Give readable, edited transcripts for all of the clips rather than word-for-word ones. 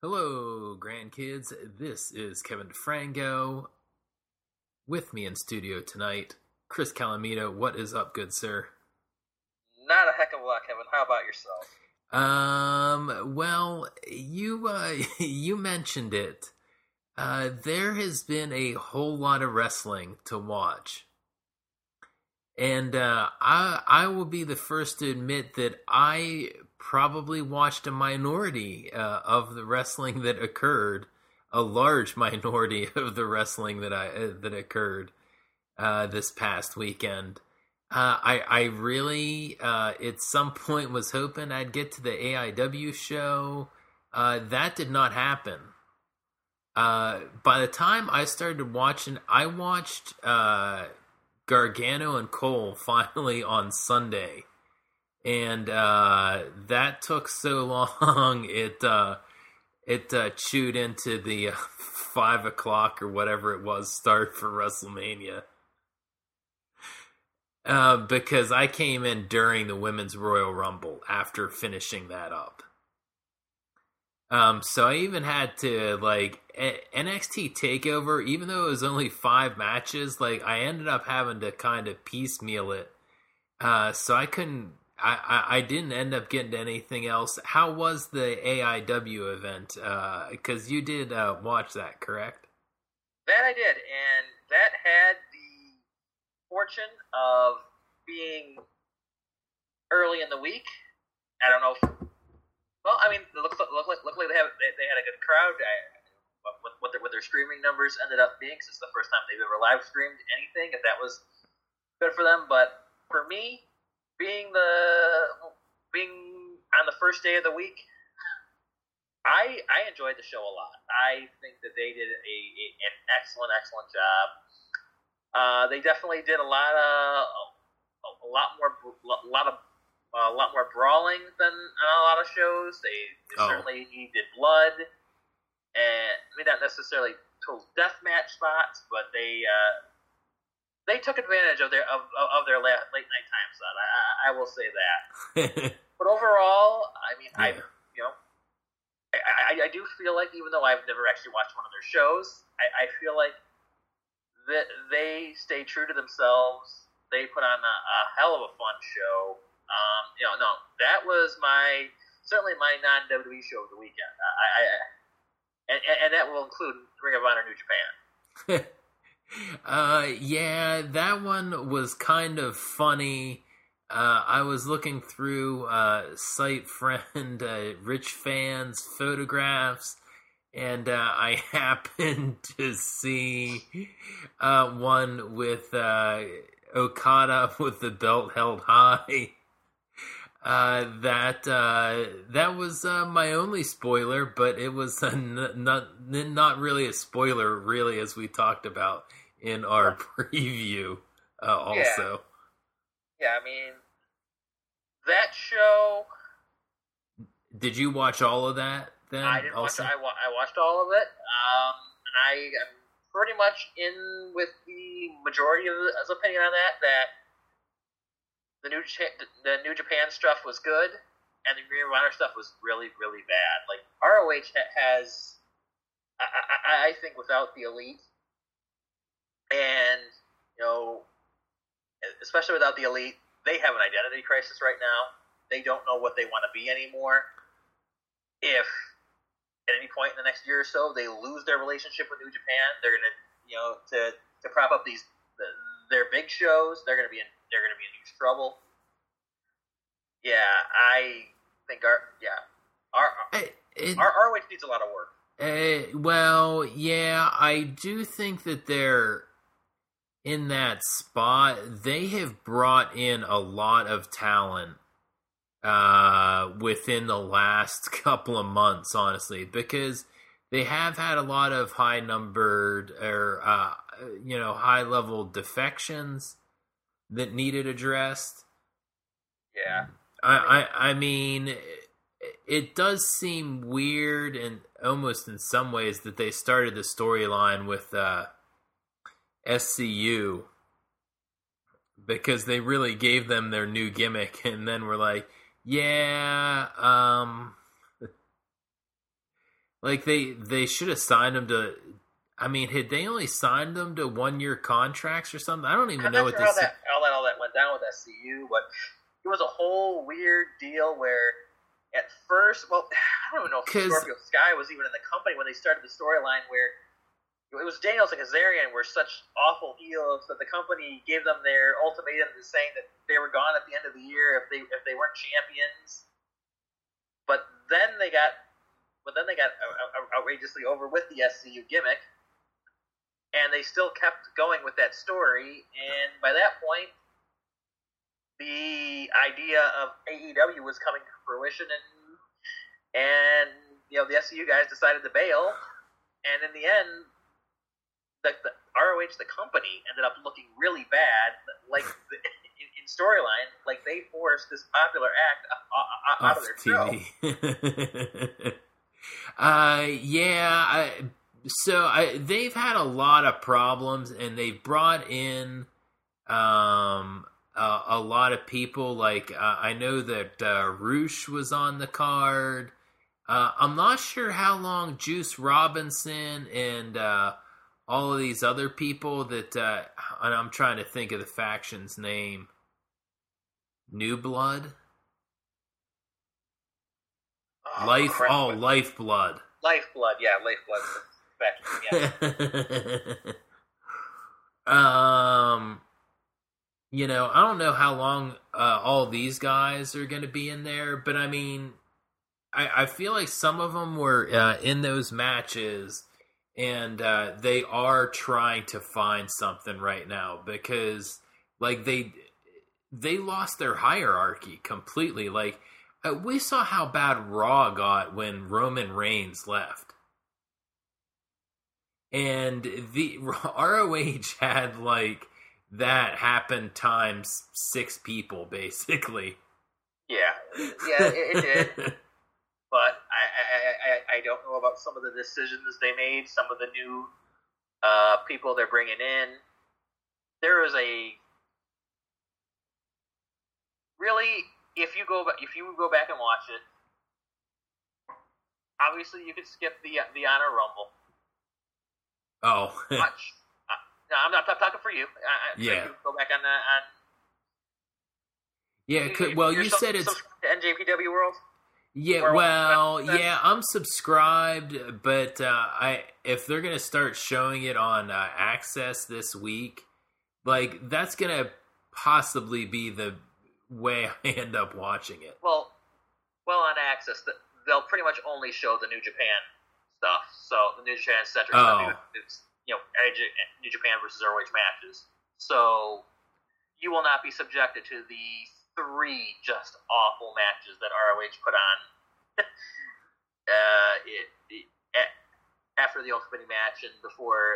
Hello, grandkids. This is Kevin DeFranco. With me in studio tonight, Chris Calamito. What is up, good sir? Not a heck of a lot, Kevin. How about yourself? Well, you you mentioned it. There has been a whole lot of wrestling to watch, and I will be the first to admit that I probably watched a minority of the wrestling that occurred, a large minority of the wrestling that occurred this past weekend. I really at some point was hoping I'd get to the AIW show. That did not happen. By the time I started watching, I watched Gargano and Cole finally on Sunday, and that took so long it chewed into the 5 o'clock or whatever it was start for WrestleMania. Because I came in during the Women's Royal Rumble after finishing that up. So I even had to, NXT TakeOver, even though it was only 5 matches, I ended up having to kind of piecemeal it. So I didn't end up getting to anything else. How was the AIW event? Because you did watch that, correct? That I did, and that had the fortune of being early in the week. I don't know if, well, I mean, luckily they had a good crowd. What their streaming numbers ended up being, since it's the first time they've ever live streamed anything, if that was good for them. But for me, being on the first day of the week, I enjoyed the show a lot. I think that they did an excellent job. They definitely did a lot more brawling than on a lot of shows. They certainly did blood, and I mean, not necessarily total deathmatch spots, but they took advantage of their late night time slot. I will say that. But overall, I mean, yeah. I do feel like, even though I've never actually watched one of their shows, I feel like that they stay true to themselves. They put on a hell of a fun show. That was certainly my non-WWE show of the weekend. And that will include Ring of Honor New Japan. Yeah, that one was kind of funny. I was looking through site friend Rich Fan's photographs, and I happened to see one with Okada with the belt held high. That was my only spoiler, but it was not really a spoiler, really, as we talked about in our preview. Also, yeah, I mean, that show. Did you watch all of that? Then I didn't also? watch. I watched all of it, and I am pretty much in with the majority of the opinion on that. That the New Japan stuff was good, and the Ring of Honor stuff was really, really bad. Like, ROH has, I think, without the Elite, and especially without the Elite, they have an identity crisis right now. They don't know what they want to be anymore. If at any point in the next year or so they lose their relationship with New Japan, they're gonna, to prop up their big shows, they're gonna be in huge trouble. Yeah, I think our ROH needs a lot of work. Well, yeah, I do think that they're in that spot. They have brought in a lot of talent within the last couple of months, honestly, because they have had a lot of high-numbered or high-level defections that needed addressed. Yeah, I mean, it does seem weird, and almost in some ways, that they started the storyline with SCU, because they really gave them their new gimmick, and then were like, yeah, Like they should have signed him to. I mean, had they only signed them to 1-year contracts or something? I don't even I'm know not what sure this. how that went down with SCU, but it was a whole weird deal where at first, well, I don't even know if Scorpio Sky was even in the company when they started the storyline where it was Daniels and Kazarian were such awful heels that the company gave them their ultimatum saying that they were gone at the end of the year if they weren't champions. But then they got outrageously over with the SCU gimmick, and they still kept going with that story. And by that point, the idea of AEW was coming to fruition, and the SCU guys decided to bail. And in the end, the ROH, the company, ended up looking really bad, like in storyline, like they forced this popular act out of their show. They've had a lot of problems, and they've brought in a lot of people. Like I know that Roosh was on the card. I'm not sure how long Juice Robinson and all of these other people that and I'm trying to think of the faction's name. New Blood? Lifeblood. Lifeblood, yeah, Lifeblood. Yeah. I don't know how long all these guys are going to be in there, but I mean, I feel like some of them were in those matches, and they are trying to find something right now because, like, they lost their hierarchy completely. Like, we saw how bad Raw got when Roman Reigns left. And the ROH had, like, that happen times 6 people, basically. Yeah, it did. But I don't know about some of the decisions they made, some of the new people they're bringing in. There is a... Really, if you go back and watch it, obviously you could skip the Honor Rumble. Oh, watch. No, I'm not talking for you. Yeah. You go back on Yeah. Well, you said it's to NJPW World. Yeah. Well, yeah. I'm subscribed, but if they're gonna start showing it on Access this week, like that's gonna possibly be the way I end up watching it. Well, on Access, they'll pretty much only show the New Japan stuff. So the New Japan Center stuff, it's New Japan versus ROH matches. So you will not be subjected to the 3 just awful matches that ROH put on after the Ultimate match and before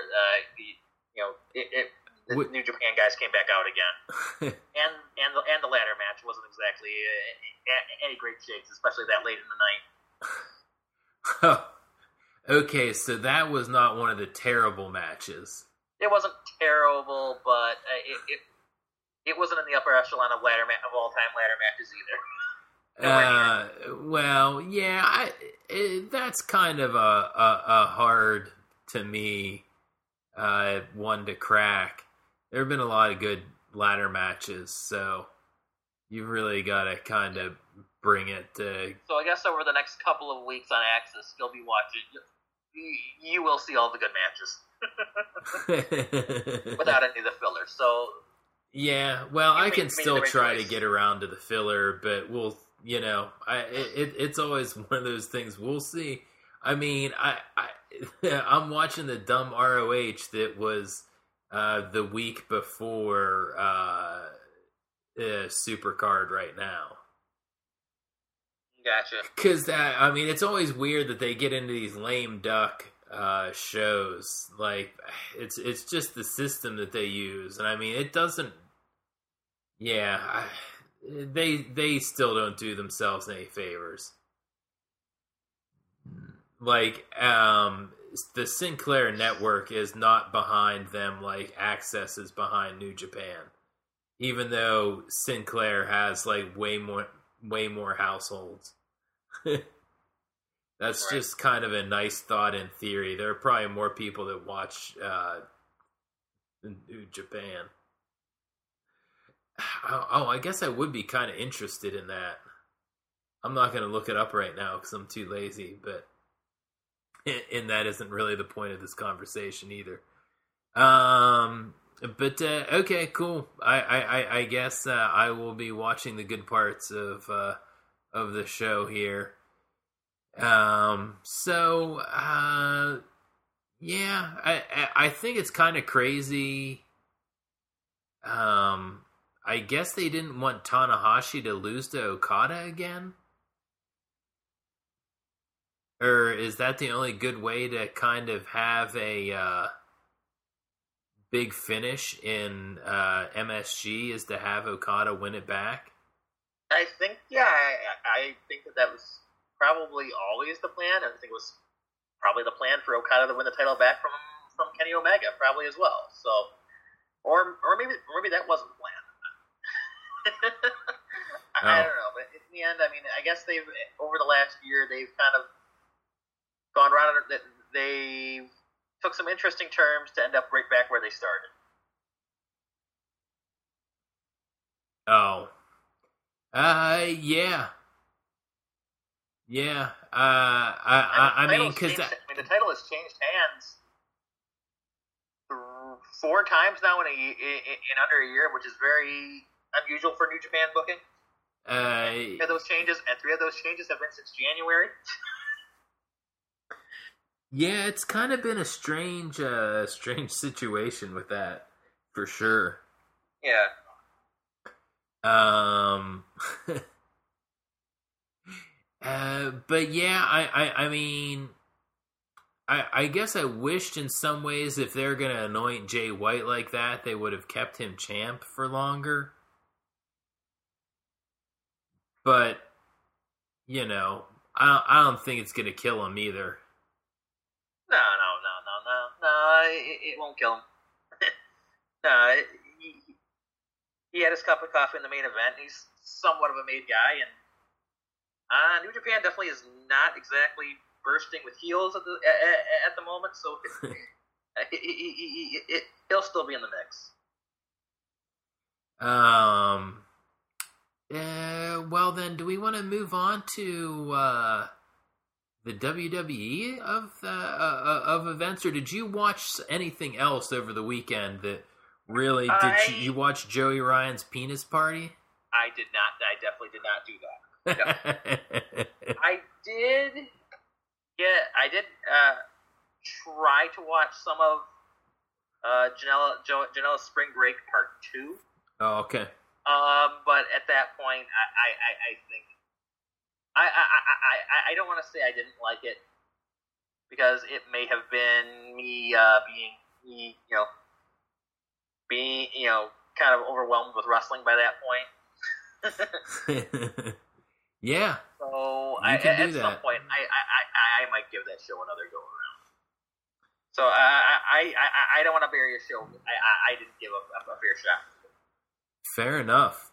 the New Japan guys came back out again. and the ladder match wasn't exactly any great shakes, especially that late in the night. Okay, so that was not one of the terrible matches. It wasn't terrible, but it wasn't in the upper echelon of all-time ladder matches either. Well, yeah, that's kind of a hard to me one to crack. There have been a lot of good ladder matches, so you really got to kind of bring it to... So I guess over the next couple of weeks on Access, you'll be watching... You will see all the good matches. Without any of the filler, so... Yeah, well, I can still try to get around to the filler, but we'll... it's always one of those things. We'll see. I mean, I'm watching the dumb ROH that was the week before Supercard right now. Gotcha. Because it's always weird that they get into these lame duck shows. Like it's just the system that they use, and I mean it doesn't. Yeah, they still don't do themselves any favors. Like the Sinclair network is not behind them like Access is behind New Japan, even though Sinclair has like way more households. That's Right. just kind of a nice thought in theory. There are probably more people that watch New Japan. Oh, I guess I would be kind of interested in that. I'm not going to look it up right now because I'm too lazy, but and that isn't really the point of this conversation either. But okay, cool. I guess I will be watching the good parts of the show here. So yeah, I think it's kind of crazy. I guess they didn't want Tanahashi to lose to Okada again. Or is that the only good way to kind of have a big finish in MSG is to have Okada win it back? I think, yeah, I think that was probably always the plan. I think it was probably the plan for Okada to win the title back from Kenny Omega, probably as well. So, or maybe that wasn't the plan. I don't know, but in the end, I mean, I guess they've over the last year they've kind of gone around. They took some interesting terms to end up right back where they started. Oh, yeah. Yeah, I mean, because the title has changed hands 4 times now in under a year, which is very unusual for New Japan booking. 3 of those changes have been since January. Yeah, it's kind of been a strange situation with that, for sure. Yeah. But yeah, I mean, I guess I wished in some ways if they're gonna anoint Jay White like that, they would have kept him champ for longer. But you know, I don't think it's gonna kill him either. No. It won't kill him. No, he had his cup of coffee in the main event. He's somewhat of a made guy, and New Japan definitely is not exactly bursting with heels at the moment, so he'll still be in the mix. Well then, do we want to move on to the WWE of events, or did you watch anything else over the weekend that really you watch Joey Ryan's penis party? I did not. I definitely did not do that. No. I did. Yeah, I did try to watch some of Janela's Spring Break Part 2. Oh, okay. But at that point, I think I don't want to say I didn't like it because it may have been me being kind of overwhelmed with wrestling by that point. Yeah. So at some point, I might give that show another go around. So I don't want to bury a show. I didn't give a fair shot. Fair enough.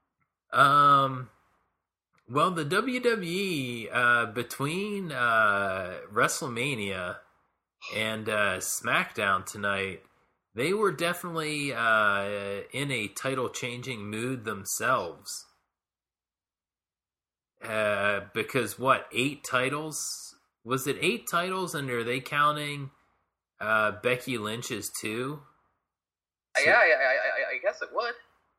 Well, the WWE between WrestleMania and SmackDown tonight, they were definitely in a title-changing mood themselves. Because 8 titles? Was it 8 titles, and are they counting Becky Lynch's too? Yeah, I guess it would.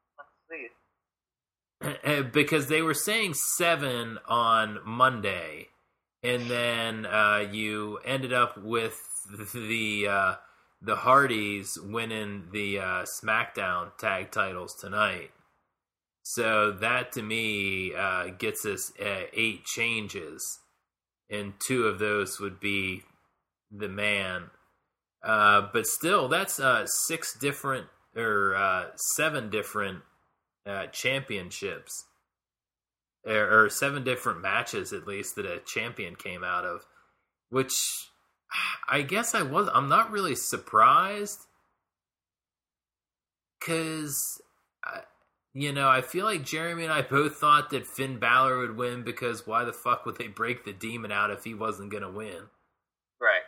Let's see. Because they were saying 7 on Monday, and then you ended up with the Hardys winning the SmackDown tag titles tonight. So that to me gets us 8 changes, and 2 of those would be the man. But still, that's 6 different or 7 different championships, or 7 different matches at least that a champion came out of. Which I guess I'm not really surprised, because I feel like Jeremy and I both thought that Finn Balor would win because why the fuck would they break the Demon out if he wasn't going to win? Right.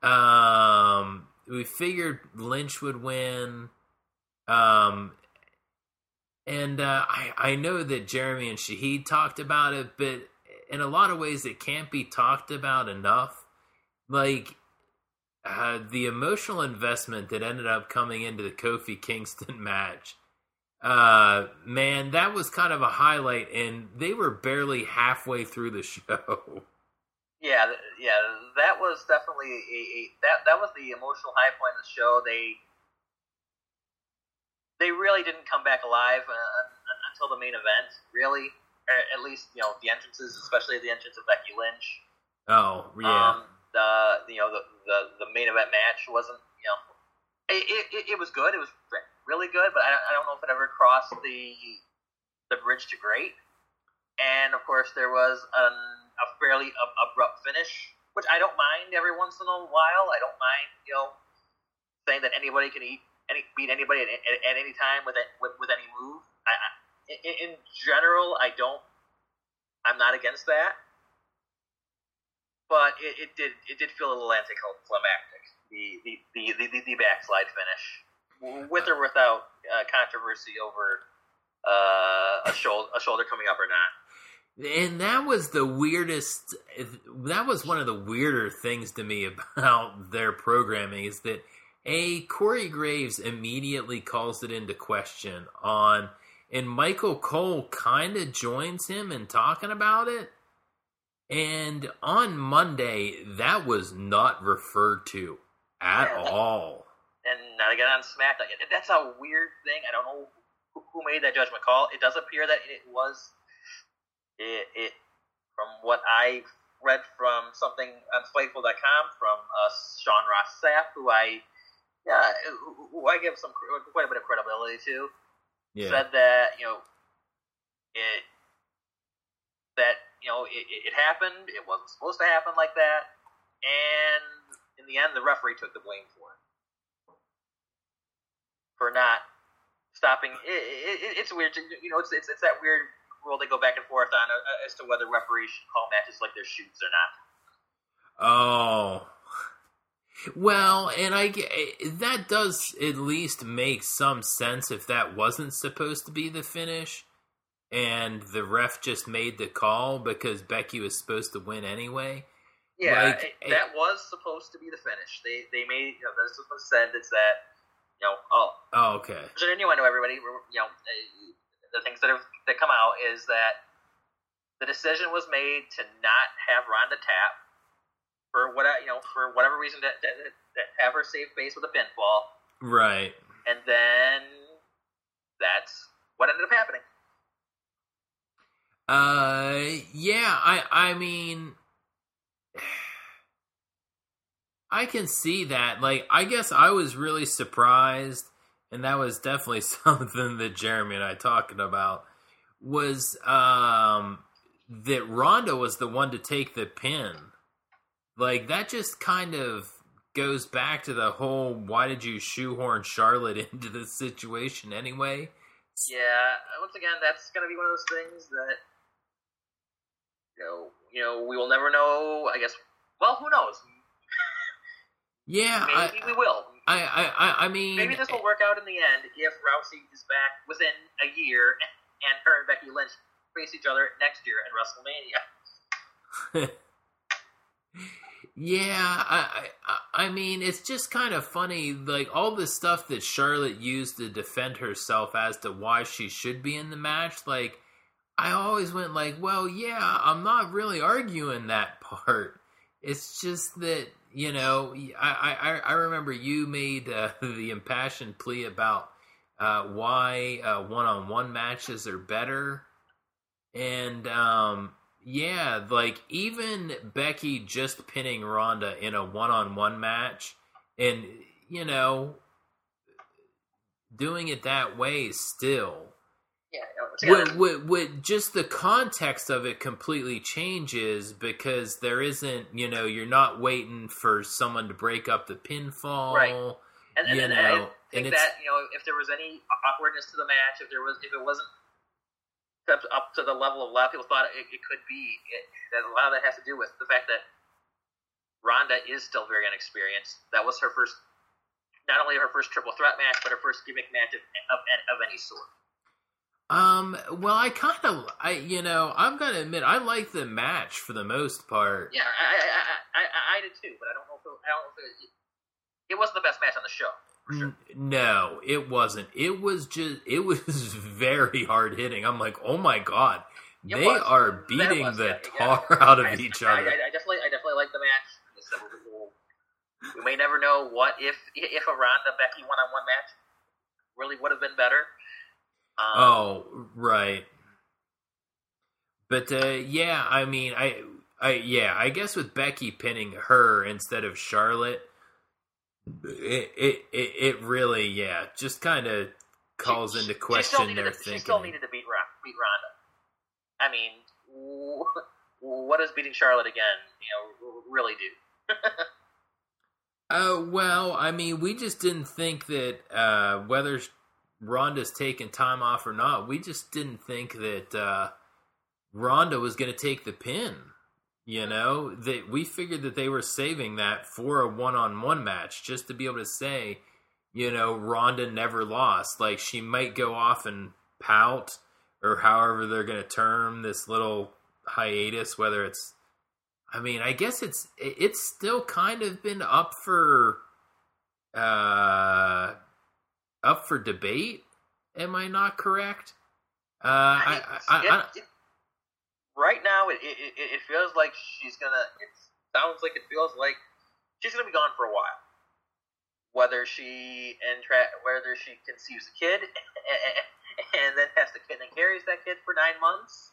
We figured Lynch would win. I know that Jeremy and Shahid talked about it, but in a lot of ways it can't be talked about enough. Like, the emotional investment that ended up coming into the Kofi Kingston match, man, that was kind of a highlight, and they were barely halfway through the show. Yeah, that was definitely that was the emotional high point of the show. They really didn't come back alive until the main event, really. At least, the entrances, especially the entrance of Becky Lynch. Oh, yeah. The main event match wasn't, it was good. It was really good, but I don't know if it ever crossed the bridge to great. And of course, there was a fairly abrupt finish, which I don't mind every once in a while. I don't mind, saying that anybody can beat anybody at any time with any move. In general, I'm not against that. But it did feel a little anticlimactic. The backslide finish, with or without controversy over a shoulder coming up or not. And that was the weirdest. That was one of the weirder things to me about their programming is that Corey Graves immediately calls it into question and Michael Cole kind of joins him in talking about it. And on Monday, that was not referred to at all. And not again on SmackDown. That's a weird thing. I don't know who made that judgment call. It does appear that it was it from what I read from something on Fightful.com from Sean Ross Sapp, who I give quite a bit of credibility to. Yeah. Said that it happened. It wasn't supposed to happen like that, and in the end, the referee took the blame for not stopping. It's weird. It's that weird rule they go back and forth on as to whether referees should call matches like their shoots or not. Oh. Well, and that does at least make some sense if that wasn't supposed to be the finish, and the ref just made the call because Becky was supposed to win anyway. Yeah, that was supposed to be the finish. They made that's what was said. It's that Oh, okay. So innuendo, everybody. The things that come out is that the decision was made to not have Ronda tap. For whatever reason, that have her save face with a pinfall, right? And then that's what ended up happening. Yeah, I mean, I can see that. Like, I guess I was really surprised, and that was definitely something that Jeremy and I talking about was that Ronda was the one to take the pin. Like, that just kind of goes back to the whole, why did you shoehorn Charlotte into this situation anyway? Yeah, once again, that's going to be one of those things that, we will never know, I guess. Well, who knows? Yeah. Maybe we will. I mean... Maybe this will work out in the end if Rousey is back within a year and her and Becky Lynch face each other next year at WrestleMania. Yeah, I mean, it's just kind of funny, like, all the stuff that Charlotte used to defend herself as to why she should be in the match, like, I always went like, well, yeah, I'm not really arguing that part. It's just that, I remember you made the impassioned plea about why one-on-one matches are better, and, yeah, like, even Becky just pinning Ronda in a one-on-one match and, doing it that way still. Yeah. With just the context of it completely changes because there isn't, you're not waiting for someone to break up the pinfall. Right. And you I know, think and it's that if there was any awkwardness to the match, if it wasn't up to the level of a lot of people thought it could be, that a lot of that has to do with the fact that Ronda is still very inexperienced. That was her first, not only her first triple threat match, but her first gimmick match of any sort. Well, I'm gonna admit, I like the match for the most part. Yeah, I did too, but I don't know if it wasn't the best match on the show. For sure. No, it wasn't. It was very hard hitting. I'm like, oh my god, they are beating the tar out of each other. I definitely like the match. We may never know what if a Ronda Becky one-on-one match really would have been better. Right. But yeah, I mean, I guess with Becky pinning her instead of Charlotte, it really just kind of calls into question their thinking. She still needed to beat Ronda. I mean, what does beating Charlotte again, really do? Well, I mean, we just didn't think that whether Ronda's taking time off or not, we just didn't think that Ronda was going to take the pin. That we figured that they were saving that for a one-on-one match, just to be able to say, Ronda never lost. Like, she might go off and pout, or however they're going to term this little hiatus, whether it's, I mean, I guess it's still kind of been up for debate. Am I not correct? Right now, it feels like she's gonna. It sounds like it feels like she's gonna be gone for a while. Whether she conceives a kid and then has the kid and carries that kid for 9 months,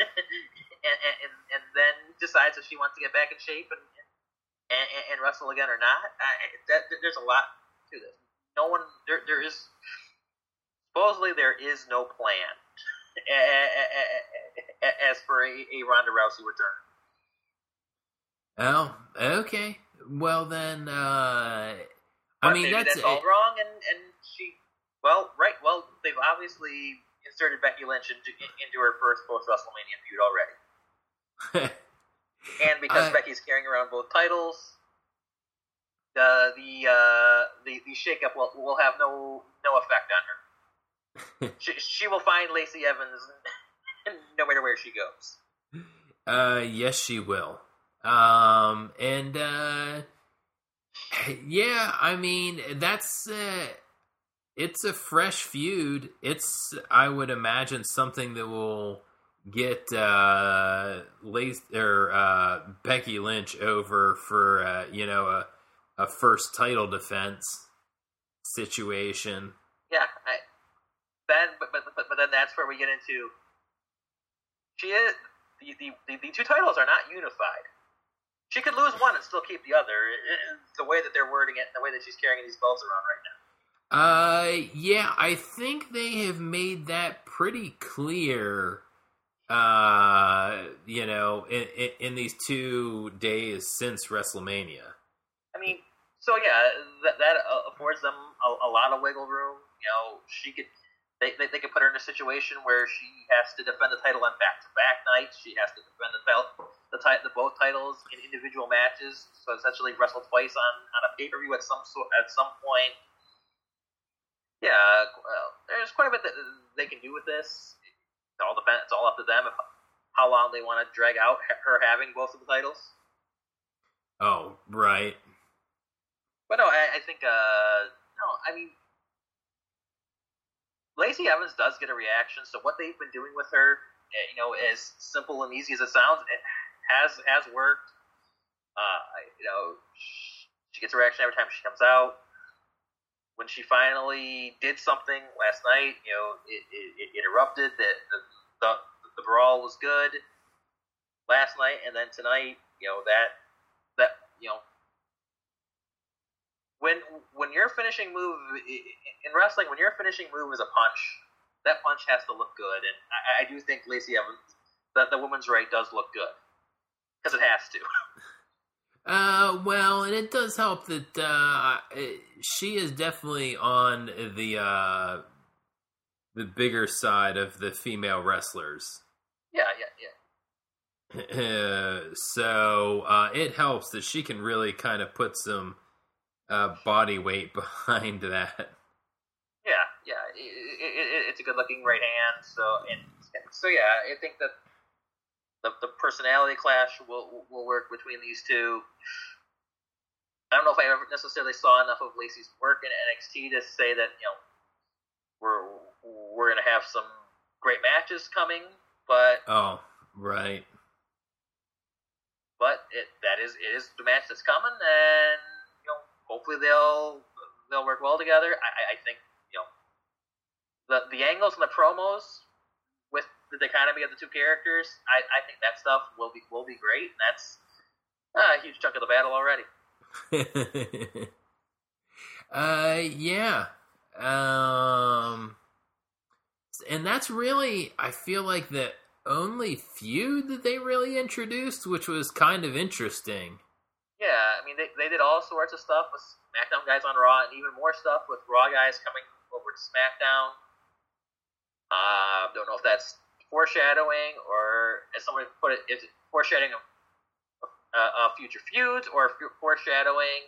and then decides if she wants to get back in shape and wrestle again or not. There's a lot to this. No one there is supposedly there is no plan as for a Ronda Rousey return. Oh, okay. Well then, I mean that's all wrong, and she. Well, they've obviously inserted Becky Lynch into her first post WrestleMania feud already, and because Becky's carrying around both titles, the shakeup will have no effect on her. she will find Lacey Evans no matter where she goes. Yes, she will. Yeah, I mean that's. It's a fresh feud. It's, I would imagine, something that will get Becky Lynch over for a first title defense situation. Yeah, but then that's where we get into. The two titles are not unified. She could lose one and still keep the other. The way that they're wording it, and the way that she's carrying these belts around right now. Yeah, I think they have made that pretty clear, in these 2 days since WrestleMania. I mean, so yeah, that affords them a lot of wiggle room. They could put her in a situation where she has to defend the title on back-to-back nights. She has to defend both titles in individual matches. So essentially, wrestle twice on a pay-per-view at some point. Yeah, well, there's quite a bit that they can do with this. It's all up to them how long they want to drag out her having both of the titles. Oh, right. But no, I think Lacey Evans does get a reaction. So what they've been doing with her, as simple and easy as it sounds, it has worked. She gets a reaction every time she comes out. When she finally did something last night, it erupted. The brawl was good last night, and then tonight, when your finishing move in wrestling, when your finishing move is a punch, that punch has to look good, and I do think Lacey Evans, the woman's right, does look good because it has to. Well, and it does help that she is definitely on the bigger side of the female wrestlers. Yeah. So it helps that she can really kind of put some body weight behind that. Yeah. It's a good-looking right hand. So yeah, I think that the personality clash will work between these two. I don't know if I ever necessarily saw enough of Lacey's work in NXT to say that we're gonna have some great matches coming, but right. But it is the match that's coming, and hopefully they'll work well together. I think the angles and the promos with the dichotomy of the two characters, I think that stuff will be great, and that's a huge chunk of the battle already. Yeah. And that's really, I feel like, the only feud that they really introduced, which was kind of interesting. Yeah, I mean, they did all sorts of stuff with SmackDown guys on Raw, and even more stuff with Raw guys coming over to SmackDown. Don't know if that's foreshadowing, or as somebody put it, is it foreshadowing of future feuds, or foreshadowing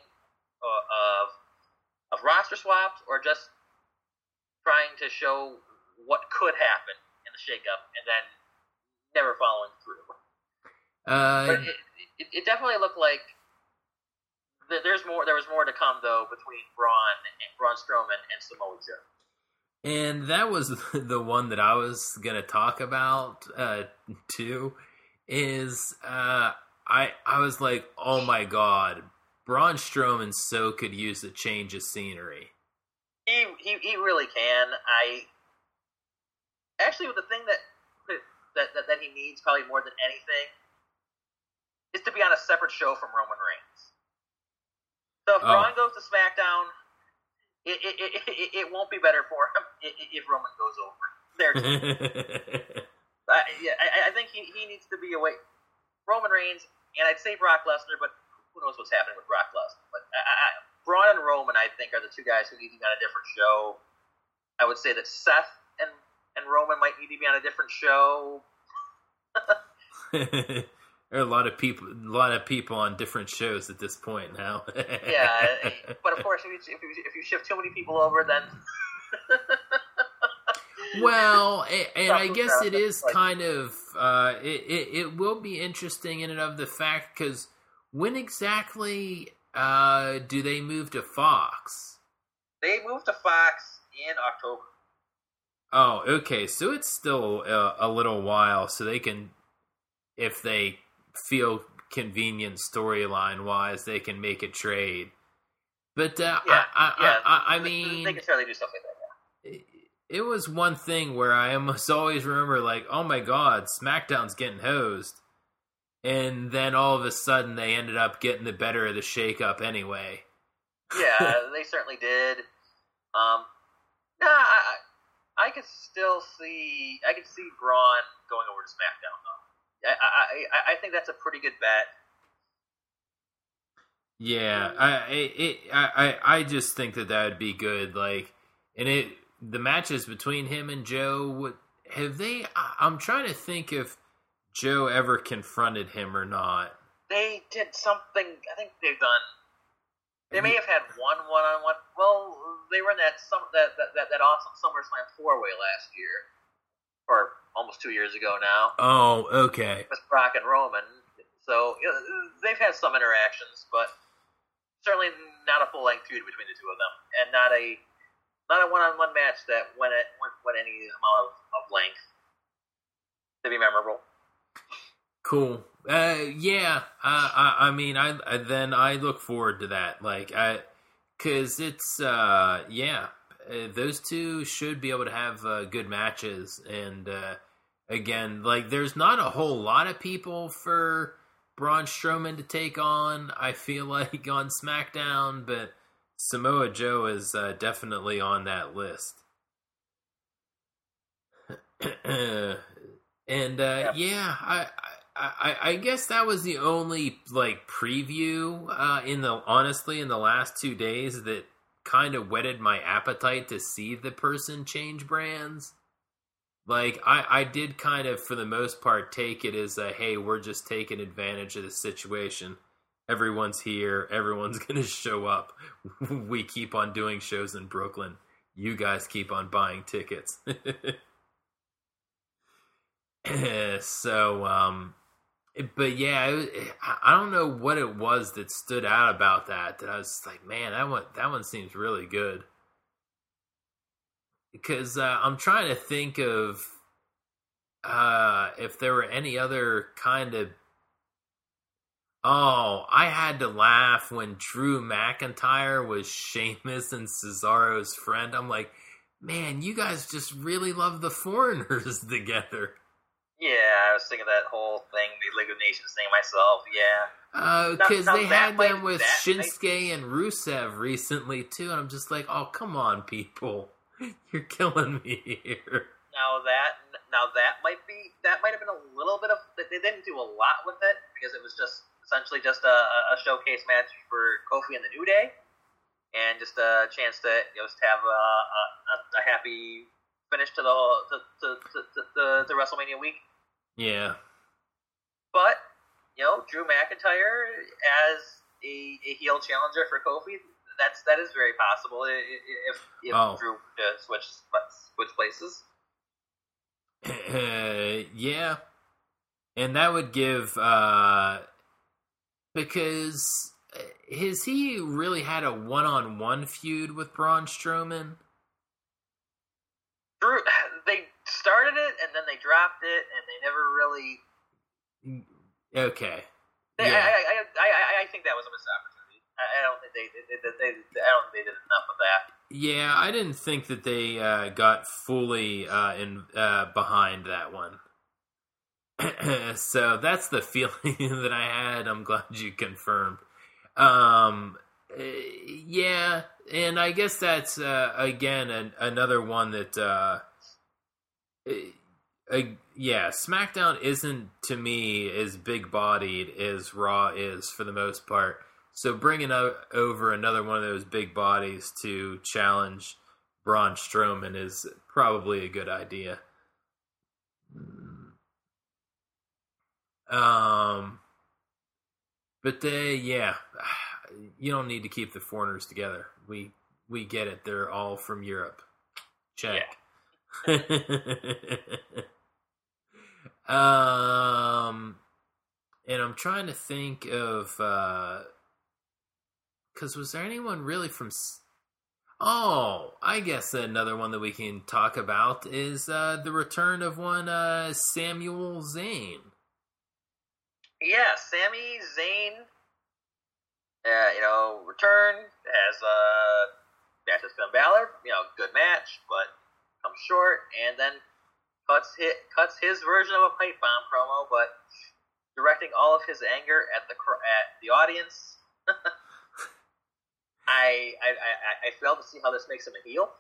of roster swaps, or just trying to show what could happen in the shakeup, and then never following through. But it definitely looked like there was more to come, though, between Braun Strowman and Samoa Joe. And that was the one that I was going to talk about, too, is I was like, oh my god, Braun Strowman so could use a change of scenery. He really can. Actually, the thing that he needs probably more than anything is to be on a separate show from Roman Reigns. So if Braun goes to SmackDown, it won't be better for him if Roman goes over there. I think he needs to be away. Roman Reigns, and I'd say Brock Lesnar, but who knows what's happening with Brock Lesnar. But Braun and Roman, I think, are the two guys who need to be on a different show. I would say that Seth and Roman might need to be on a different show. There are a lot of people on different shows at this point now. Yeah, but of course, if you shift too many people over, then well, and I guess it is kind of it will be interesting in and of the fact, because when exactly do they move to Fox? They moved to Fox in October. Oh, okay. So it's still a little while, so they can, if they feel convenient storyline-wise, they can make a trade. But I mean, they can certainly do something like that. It was one thing where I almost always remember, like, oh my god, SmackDown's getting hosed, and then all of a sudden they ended up getting the better of the shake-up anyway. Yeah, they certainly did. I could still see. I could see Braun going over to SmackDown, though. I think that's a pretty good bet. Yeah, I just think that would be good. Like, and the matches between him and Joe, have they? I'm trying to think if Joe ever confronted him or not. They did something. I think they've done. They may have had one-on-one. Well, they were in that awesome SummerSlam 4-way last year, or almost 2 years ago now. Oh, okay. With Brock and Roman. So they've had some interactions, but certainly not a full-length feud between the two of them, and not a one-on-one match that went any amount of length to be memorable. Cool. Yeah. I mean, I look forward to that. Like, cause it's, those two should be able to have good matches. And, again, like, there's not a whole lot of people for Braun Strowman to take on, I feel like, on SmackDown, but Samoa Joe is definitely on that list. And, I guess that was the only like preview in the last 2 days that kind of whetted my appetite to see the person change brands. Like I did kind of for the most part take it as a hey, we're just taking advantage of the situation. Everyone's here, everyone's gonna show up. We keep on doing shows in Brooklyn. You guys keep on buying tickets. So but yeah, I don't know what it was that stood out about that. That I was like, man, that one seems really good. Because I'm trying to think of if there were any other kind of. Oh, I had to laugh when Drew McIntyre was Sheamus and Cesaro's friend. I'm like, man, you guys just really love the Foreigners together. Yeah, I was thinking that whole thing, the League of Nations thing myself, yeah. Because they had them with Shinsuke and Rusev recently, too, and I'm just like, oh, come on, people. You're killing me here. Now that might have been a little bit of, they didn't do a lot with it, because it was just, essentially just a showcase match for Kofi and the New Day, and just a chance to just have a happy finish to the WrestleMania week. Yeah. But, Drew McIntyre as a heel challenger for Kofi, that is very possible if Drew switch places. Yeah. And that would give because has he really had a one-on-one feud with Braun Strowman? They started it and then they dropped it and they never really. Okay. Yeah. I think that was a missed opportunity. I don't think they did enough of that. Yeah, I didn't think that they got fully behind that one. So that's the feeling that I had. I'm glad you confirmed. Yeah, and I guess that's again another one that yeah, SmackDown isn't to me as big bodied as Raw is for the most part. So bringing over another one of those big bodies to challenge Braun Strowman is probably a good idea. But yeah, you don't need to keep the Foreigners together. We get it. They're all from Europe. Check. Yeah. And I'm trying to think of because was there anyone really from? Oh, I guess another one that we can talk about is the return of one Samuel Zayn. Yeah, Sami Zayn, return as match with Finn Balor. Good match, but comes short, and then cuts his version of a pipe bomb promo, but directing all of his anger at the audience. I failed to see how this makes him a heel.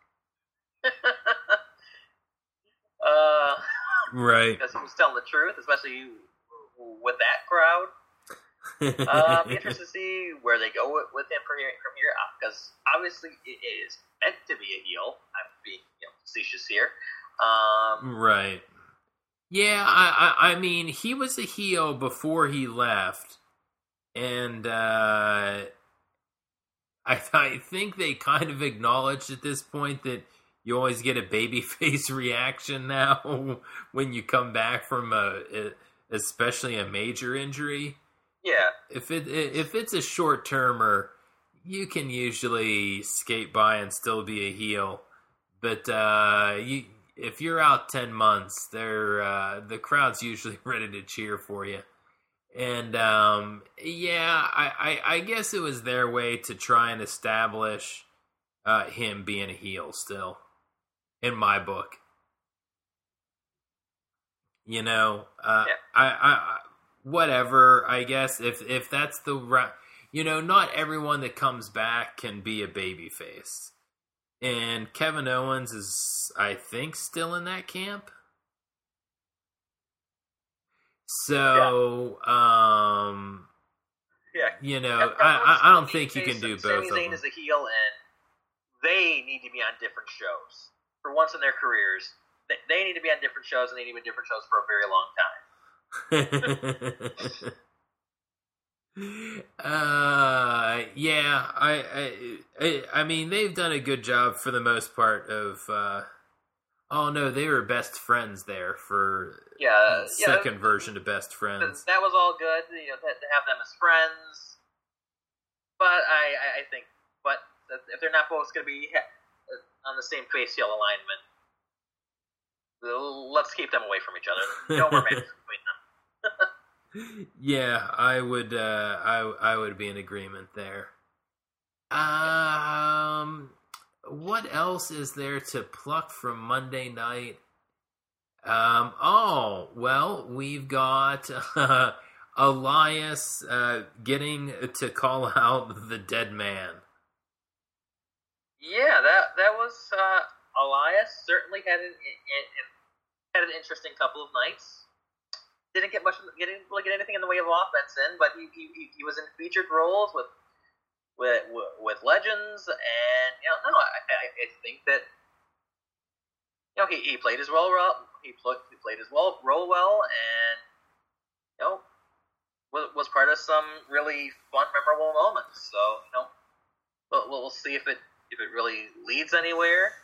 Right. Because he was telling the truth, especially with that crowd. Be interested to see where they go with him from here, because obviously it is meant to be a heel. I'm being facetious here. Right. Yeah, I mean, he was a heel before he left, and I think they kind of acknowledged at this point that you always get a babyface reaction now when you come back from especially a major injury. Yeah. If it's a short termer, you can usually skate by and still be a heel. But if you're out 10 months, the crowd's usually ready to cheer for you. And yeah, I guess it was their way to try and establish him being a heel still, in my book. Yeah. I whatever, I guess if that's the right, not everyone that comes back can be a babyface. And Kevin Owens is, I think, still in that camp. So, you know, I don't think you can do both Sami of Zayn them. is a heel, and they need to be on different shows. For once in their careers, they need to be on different shows, and they need to be on different shows for a very long time. Yeah, I mean, they've done a good job for the most part of, oh no, they were best friends there for second version of Best Friends. That was all good, you know, to have them as friends. But I think, but if they're not both going to be on the same face heel alignment, let's keep them away from each other. No more matches between them. Yeah, I would be in agreement there. What else is there to pluck from Monday night? Oh, well, we've got Elias getting to call out the dead man. Yeah, that was Elias. Certainly had an interesting couple of nights. Didn't really get anything in the way of offense in, but he was in featured roles with legends, and you know, I think that you know he played his role well. He played his role well, and you know was part of some really fun, memorable moments. So you know, we'll see if it really leads anywhere.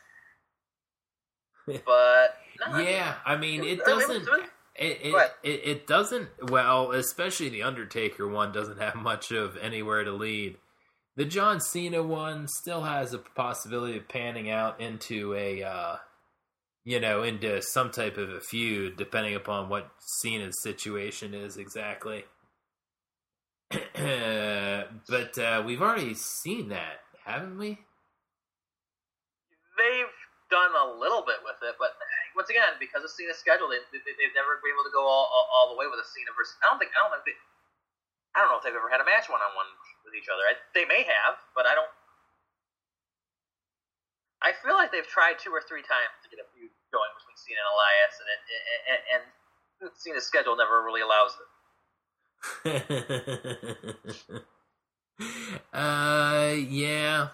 But no, yeah, I mean it doesn't. It doesn't, well, especially the Undertaker one doesn't have much of anywhere to lead. The John Cena one still has a possibility of panning out into into some type of a feud, depending upon what Cena's situation is exactly. But we've already seen that, haven't we? They've done a little bit with it, but once again, because of Cena's schedule, they've never been able to go all the way with a Cena versus. I don't know if they've ever had a match one-on-one with each other. They may have, but I don't. I feel like they've tried 2 or 3 times to get a feud going between Cena and Elias, and Cena's schedule never really allows it. Yeah.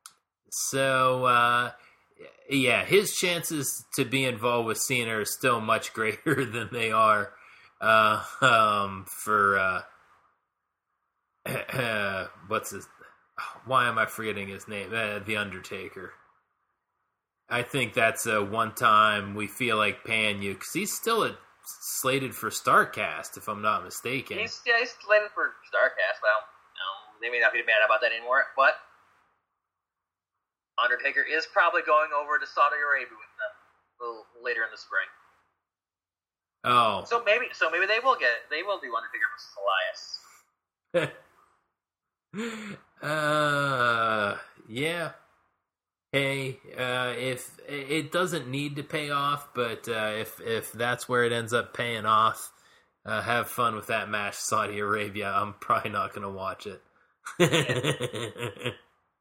So, yeah, his chances to be involved with Cena are still much greater than they are for what's his? Why am I forgetting his name? The Undertaker. I think that's a one time we feel like paying you because he's still slated for StarCast, if I'm not mistaken. He's slated for StarCast. Well, they may not be mad about that anymore, but Undertaker is probably going over to Saudi Arabia with them a little later in the spring. Oh, so maybe they will do Undertaker versus Elias. Yeah. Hey, if it doesn't need to pay off, but if that's where it ends up paying off, have fun with that match, Saudi Arabia. I'm probably not going to watch it. Yeah.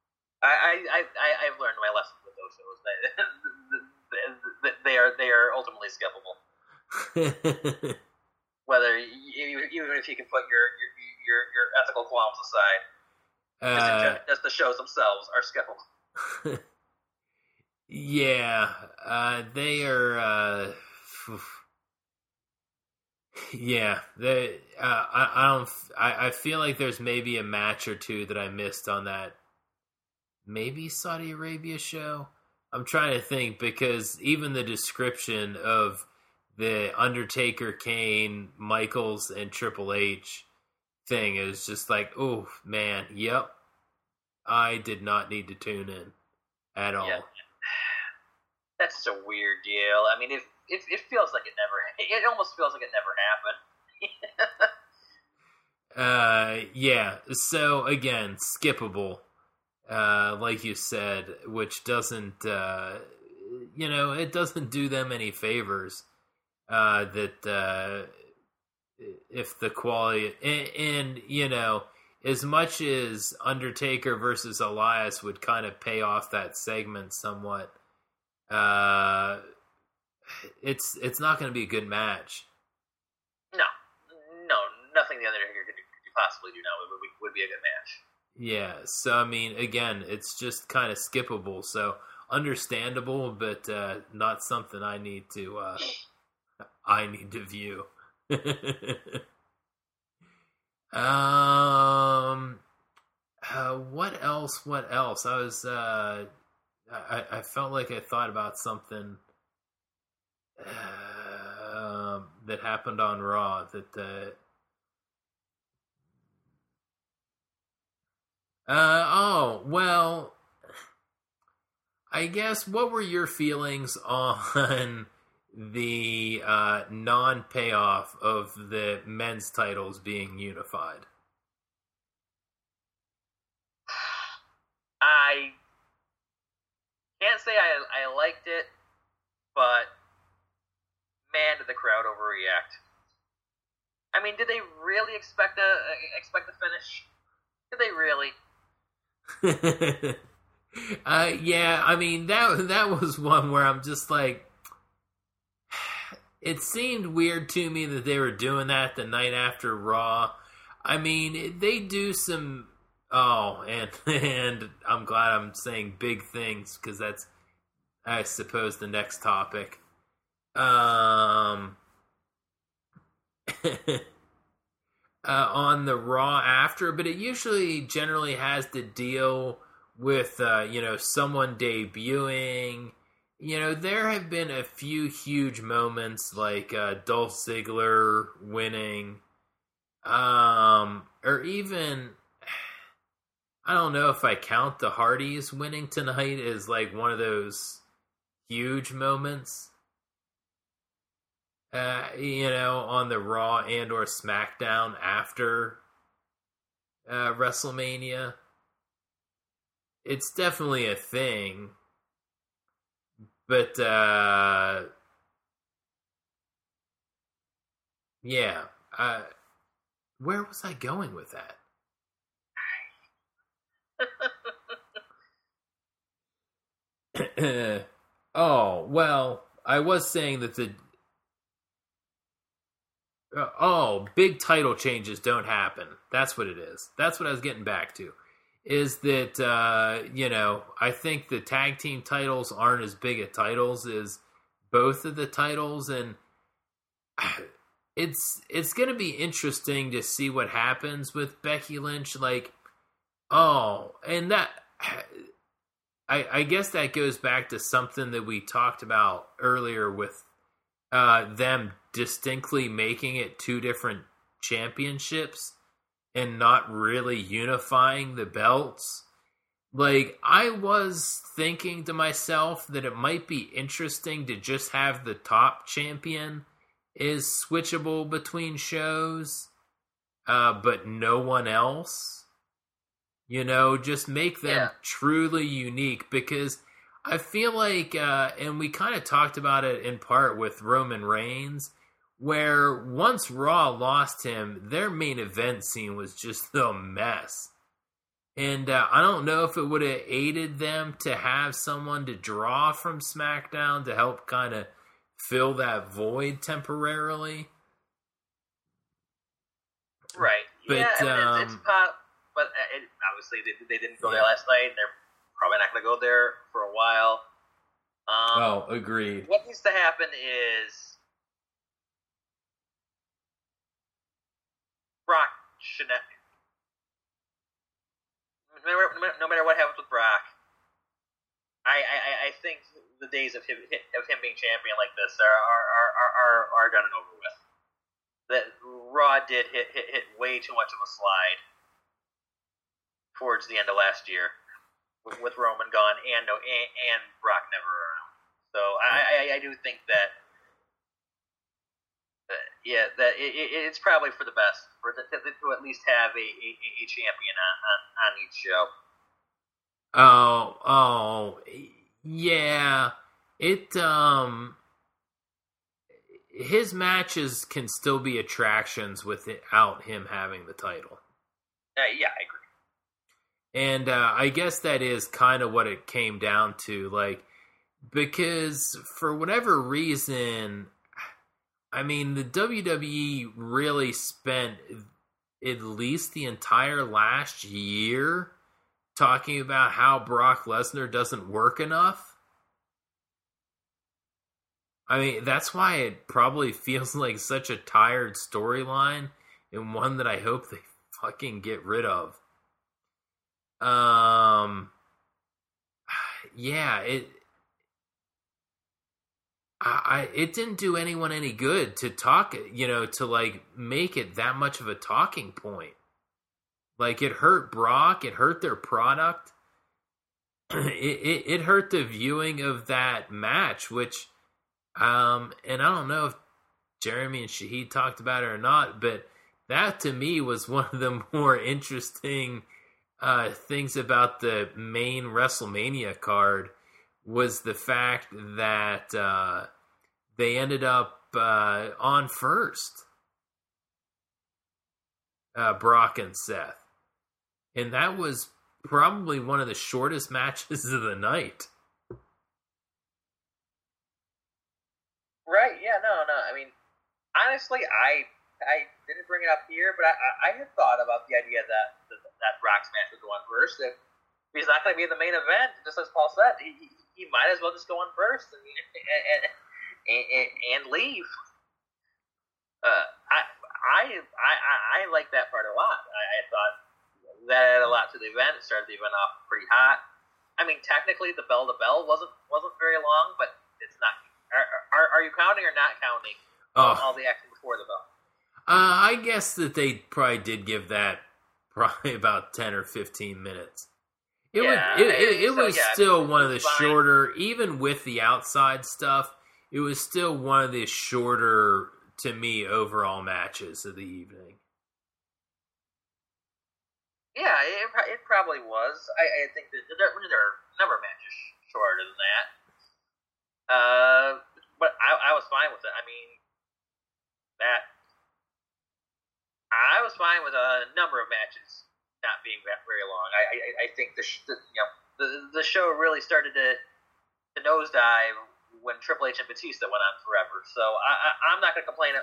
I've learned my lesson with those shows. They are ultimately skippable. Whether even if you can put your ethical qualms aside, just the shows themselves are skippable. Yeah, they are. Yeah, they. I feel like there's maybe a match or two that I missed on that. Maybe Saudi Arabia show? I'm trying to think because even the description of the Undertaker, Kane, Michaels, and Triple H thing is just like, oh man, yep. I did not need to tune in at all. Yeah. That's a weird deal. I mean, it feels like it almost feels like it never happened. Yeah. So again, skippable. Like you said, which doesn't, it doesn't do them any favors. That if the quality and as much as Undertaker versus Elias would kind of pay off that segment somewhat, it's not going to be a good match. No, anything the Undertaker could possibly do now would be a good match. Yeah, so I mean, again, it's just kind of skippable, so understandable, but not something I need to view. What else? What else? I was I felt like I thought about something that happened on Raw that oh, well, I guess, what were your feelings on the non-payoff of the men's titles being unified? I can't say I liked it, but man, did the crowd overreact. I mean, did they really expect the finish? Did they really? Yeah, I mean, that was one where I'm just like, it seemed weird to me that they were doing that the night after Raw. I mean, they do some, and I'm glad I'm saying big things, because that's, I suppose, the next topic. On the Raw after, but it usually generally has to deal with, someone debuting. There have been a few huge moments, like Dolph Ziggler winning, or even, I don't know if I count the Hardys winning tonight as like one of those huge moments. On the Raw and or SmackDown after WrestleMania. It's definitely a thing. But, yeah. Where was I going with that? Oh, well, I was saying that big title changes don't happen. That's what it is. That's what I was getting back to. Is that, I think the tag team titles aren't as big a titles as both of the titles, and it's going to be interesting to see what happens with Becky Lynch. Like, and that, I guess that goes back to something that we talked about earlier with them distinctly making it two different championships and not really unifying the belts. Like, I was thinking to myself that it might be interesting to just have the top champion is switchable between shows, but no one else. Just make them truly unique, because I feel like, and we kind of talked about it in part with Roman Reigns, where once Raw lost him, their main event scene was just a mess. And I don't know if it would have aided them to have someone to draw from SmackDown to help kind of fill that void temporarily. Right. But, it's pop, but obviously they didn't go there last night, and they're probably not going to go there for a while. Agreed. What needs to happen is Brock should not. No matter what happens with Brock, I think the days of him being champion like this are done and over with. That Raw did hit way too much of a slide towards the end of last year with Roman gone and Brock never around. So I do think that. That it's probably for the best to at least have a champion on each show. Yeah. His matches can still be attractions without him having the title. Yeah, I agree. And I guess that is kind of what it came down to, like, because for whatever reason, I mean, the WWE really spent at least the entire last year talking about how Brock Lesnar doesn't work enough. I mean, that's why it probably feels like such a tired storyline and one that I hope they fucking get rid of. Yeah, it didn't do anyone any good to talk, to like make it that much of a talking point. Like, it hurt Brock, it hurt their product, it hurt the viewing of that match, which, and I don't know if Jeremy and Shahid talked about it or not, but that to me was one of the more interesting things about the main WrestleMania card, was the fact that they ended up on first, Brock and Seth. And that was probably one of the shortest matches of the night. Right, yeah, no. I mean, honestly, I didn't bring it up here, but I had thought about the idea that Brock's match would go on first. If he's not going to be in the main event, just as Paul said, he might as well just go on first and leave. I like that part a lot. I thought that added a lot to the event. It started the event off pretty hot. I mean, technically, the bell to bell wasn't very long, but it's not. Are you counting or not counting all the action before the bell? I guess that they probably did give that probably about 10 or 15 minutes. It was still one of the shorter, even with the outside stuff, it was still one of the shorter, to me, overall matches of the evening. Yeah, it probably was. I think that there are a number of matches shorter than that. But I was fine with it. I mean, I was fine with a number of matches not being very long. I think the show really started to nosedive when Triple H and Batista went on forever. So I'm not going to complain.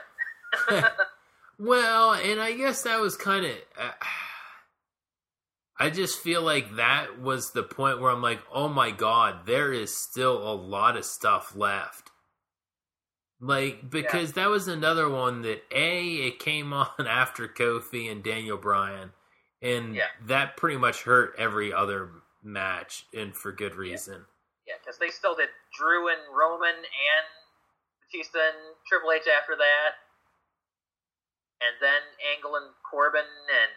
Well, and I guess that was kind of... I just feel like that was the point where I'm like, oh my god, there is still a lot of stuff left. Like, because that was another one that, it came on after Kofi and Daniel Bryan, and that pretty much hurt every other match, and for good reason. Yeah, because they still did Drew and Roman and Batista and Triple H after that, and then Angle and Corbin and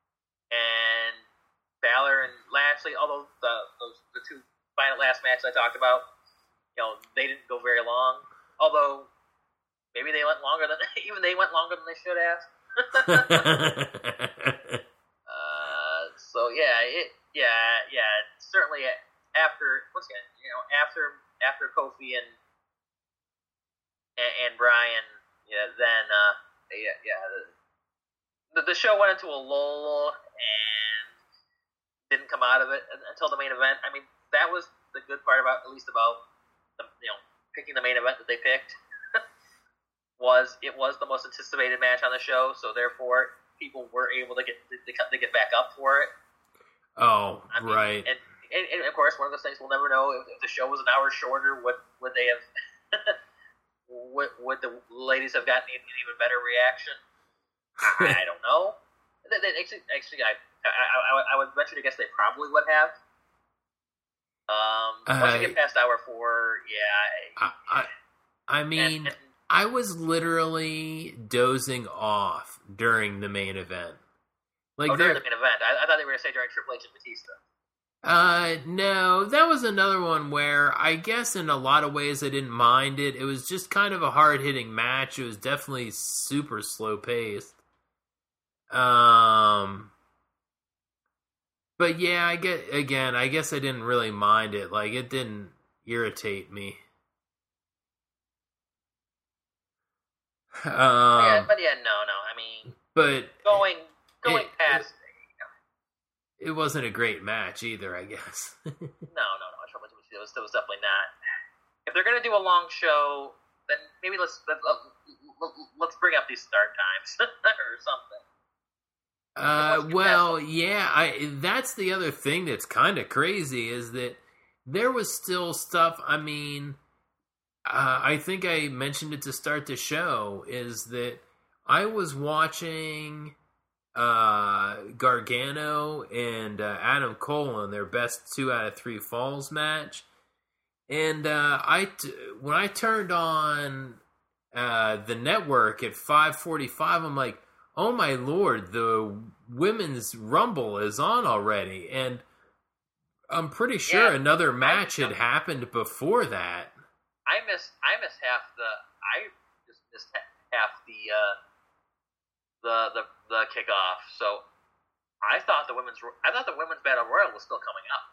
Balor and Lashley, although the two final last matches I talked about, they didn't go very long. Although maybe they went longer than they should have. So certainly after Kofi and Bryan, then the show went into a lull and didn't come out of it until the main event. I mean, that was the good part about picking the main event that they picked. It was the most anticipated match on the show, so therefore people were able to get back up for it. Oh, right. And of course, one of those things we'll never know, if the show was an hour shorter, would they have would the ladies have gotten an even better reaction? I don't know. Actually, I would venture to guess they probably would have. Once you get past hour 4, I mean, I was literally dozing off during the main event. Like during the main event. I thought they were going to say during Triple H and Batista. No, that was another one where I guess in a lot of ways I didn't mind it. It was just kind of a hard-hitting match. It was definitely super slow-paced. But yeah, I guess I didn't really mind it. Like, it didn't irritate me. No. I mean, but going past, it wasn't a great match either, I guess. No. It was definitely not. If they're gonna do a long show, then maybe let's bring up these start times or something. Well, yeah, that's the other thing that's kind of crazy is that there was still stuff. I mean, I think I mentioned it to start the show is that I was watching Gargano and Adam Cole in their best 2 out of 3 falls match, and when I turned on the network at 5:45, I'm like, oh my lord, the women's rumble is on already, and I'm pretty sure another match had happened before that. I just missed half the kickoff. So I thought the women's battle royal was still coming up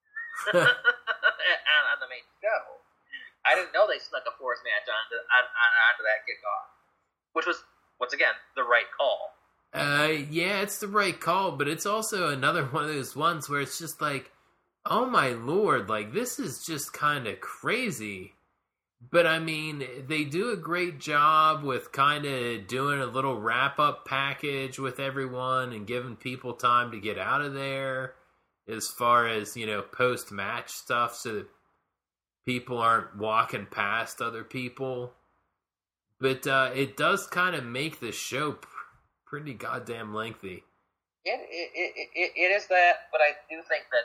on the main show. I didn't know they snuck a fourth match onto that kickoff, which was once again the right call. Yeah, it's the right call, but it's also another one of those ones where it's just like, oh my lord, like this is just kind of crazy. But I mean, they do a great job with kind of doing a little wrap-up package with everyone and giving people time to get out of there as far as, post-match stuff so that people aren't walking past other people. But it does kind of make the show pretty goddamn lengthy. It is that, but I do think that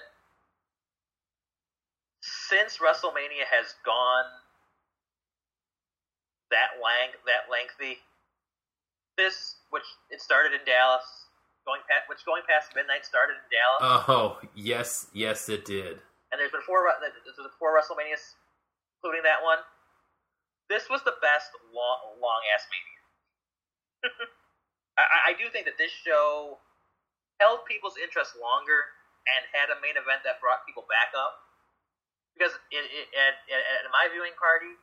since WrestleMania has gone that lengthy, which it started in Dallas, going past midnight started in Dallas. Oh, yes, it did. And there's been four WrestleManias, including that one. This was the best long ass Mania. I do think that this show held people's interest longer and had a main event that brought people back up. Because at my viewing party,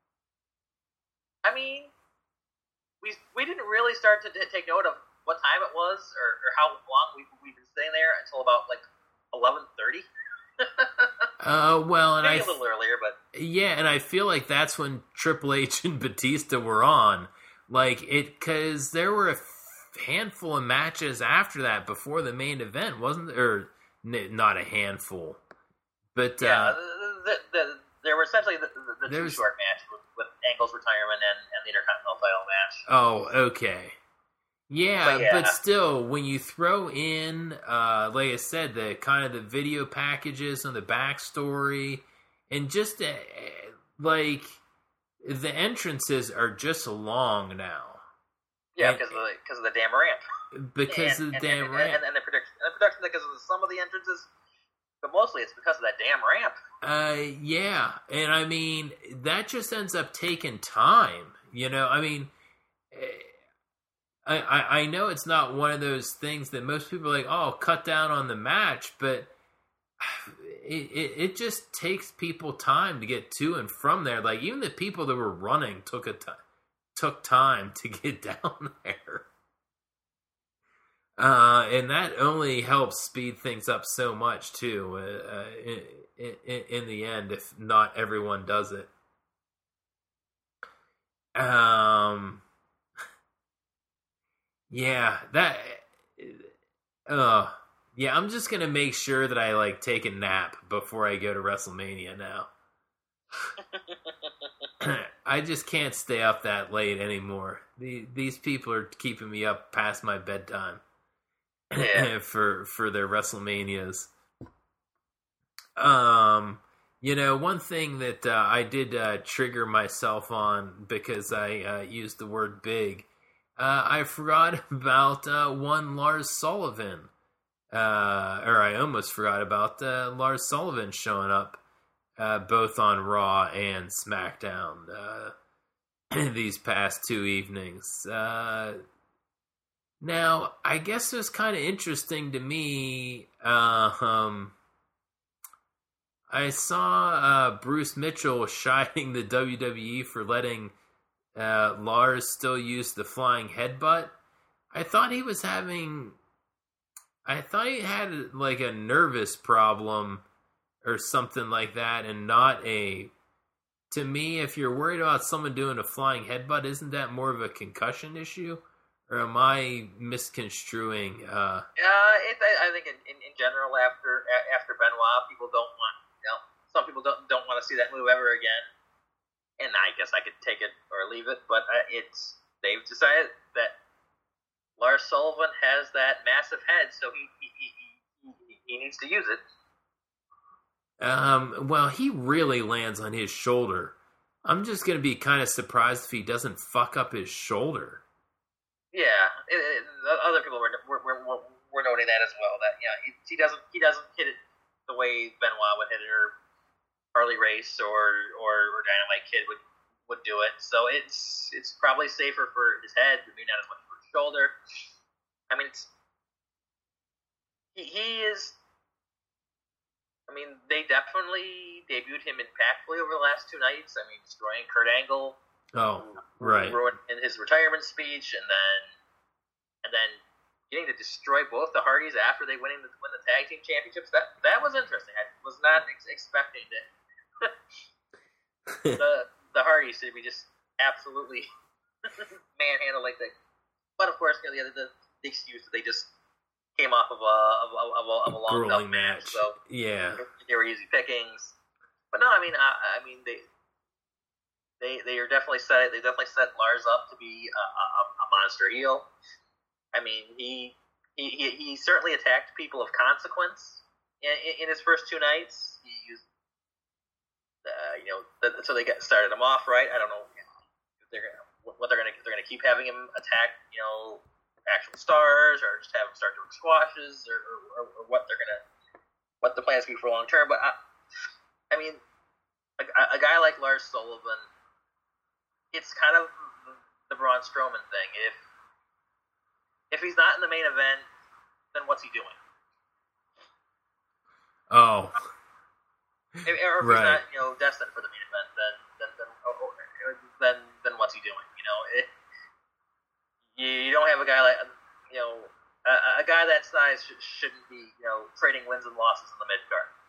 I mean, we didn't really start to take note of what time it was or how long we've been sitting there until about like 11:30. Well, and maybe a little earlier, but yeah, and I feel like that's when Triple H and Batista were on, because there were a handful of matches after that before the main event, wasn't there? Or not a handful, but yeah, there were essentially the two short matches with Angle's retirement and the Intercontinental title match. Oh, okay. Yeah, but still, when you throw in, like I said, the kind of the video packages and the backstory, and just like the entrances are just long now. Yeah, because of the damn ramp. Because of the damn ramp, and the production because of some of the entrances, but mostly it's because of that damn ramp. Yeah, and I mean that just ends up taking time. I mean. I know it's not one of those things that most people are like, oh, cut down on the match, but it just takes people time to get to and from there. Like, even the people that were running took time to get down there. And that only helps speed things up so much, too, in the end, if not everyone does it. Yeah, I'm just gonna make sure that I take a nap before I go to WrestleMania now. I just can't stay up that late anymore. These people are keeping me up past my bedtime for their WrestleManias. One thing that I did trigger myself on because I used the word big. I forgot about one Lars Sullivan. Or I almost forgot about Lars Sullivan showing up both on Raw and SmackDown these past 2 evenings. Now, I guess it was kind of interesting to me. I saw Bruce Mitchell shining the WWE for letting Lars still use the flying headbutt. I thought he had a nervous problem or something like that, and not to me, if you're worried about someone doing a flying headbutt, isn't that more of a concussion issue? Or am I misconstruing? I think in general, after Benoit, people don't want, some people don't want to see that move ever again. And I guess I could take it or leave it, but they've decided that Lars Sullivan has that massive head, so he needs to use it. Well, he really lands on his shoulder. I'm just going to be kind of surprised if he doesn't fuck up his shoulder. Yeah, other people were noting that as well. That he doesn't hit it the way Benoit would hit it, or Harley Race or Dynamite Kid would do it. So it's probably safer for his head, but maybe not as much for his shoulder. I mean, he is. I mean, they definitely debuted him impactfully over the last two nights. I mean, destroying Kurt Angle. Oh, right. In his retirement speech, and then getting to destroy both the Hardys after they win the tag team championships. That was interesting. I was not expecting it. the Hardys to be just absolutely manhandled like that. But of course, the excuse that they just came off of a long grueling match. So yeah, they were easy pickings. But no, I mean they are definitely set. They definitely set Lars up to be a monster heel. I mean, he certainly attacked people of consequence in his first two nights. He used, so they started him off right. I don't know if they're gonna keep having him attack, actual stars, or just have him start doing squashes, or what the plans be for long term. But I mean, a guy like Lars Sullivan, it's kind of the Braun Strowman thing. If he's not in the main event, then what's he doing? Oh, or if he's not, destined for the main event, then what's he doing? You don't have a guy like a guy that size shouldn't be trading wins and losses in the mid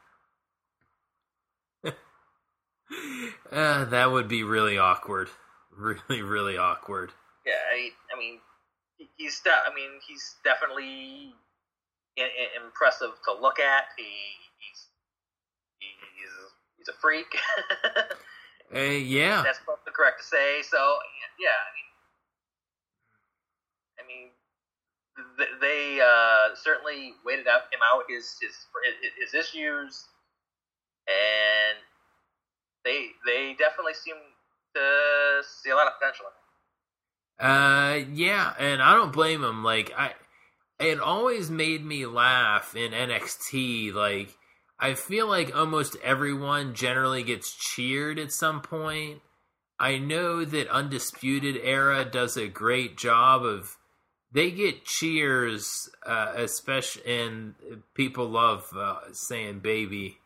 card. That would be really awkward. Really, really awkward. Yeah, I mean, he's definitely impressive to look at. He's a freak. Yeah, that's probably correct to say. So yeah, I mean, they certainly waited him out his issues, and they definitely seem to see a lot of potential in it. Yeah, and I don't blame him. Like, it always made me laugh in NXT. Like, I feel like almost everyone generally gets cheered at some point. I know that Undisputed Era does a great job of, they get cheers, especially, and people love saying baby.